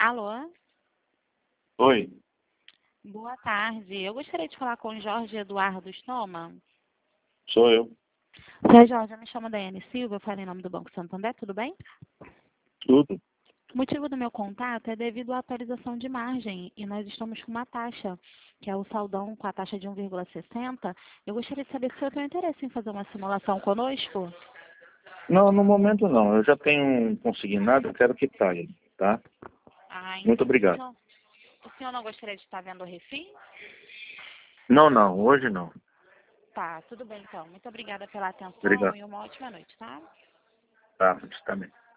Alô? Oi, Boa tarde. Eu gostaria de falar com o Jorge Eduardo Stoma. sou eu. Seu Jorge, eu me chamo Daiane Silva, eu falo em nome do Banco Santander, tudo bem? Tudo. O motivo do meu contato é devido à atualização de margem e nós estamos com uma taxa, que é o saldão com a taxa de 1,60. Eu gostaria de saber se o senhor tem interesse em fazer uma simulação conosco. Não, no momento não. Eu já tenho consignado, eu quero que saia, tá? Ah, Muito entendi. obrigado. O senhor não gostaria de estar vendo o refim? Não, não, hoje não. Tá, tudo bem então. Muito obrigada pela atenção Obrigado. e uma ótima noite, tá? Tá, você também.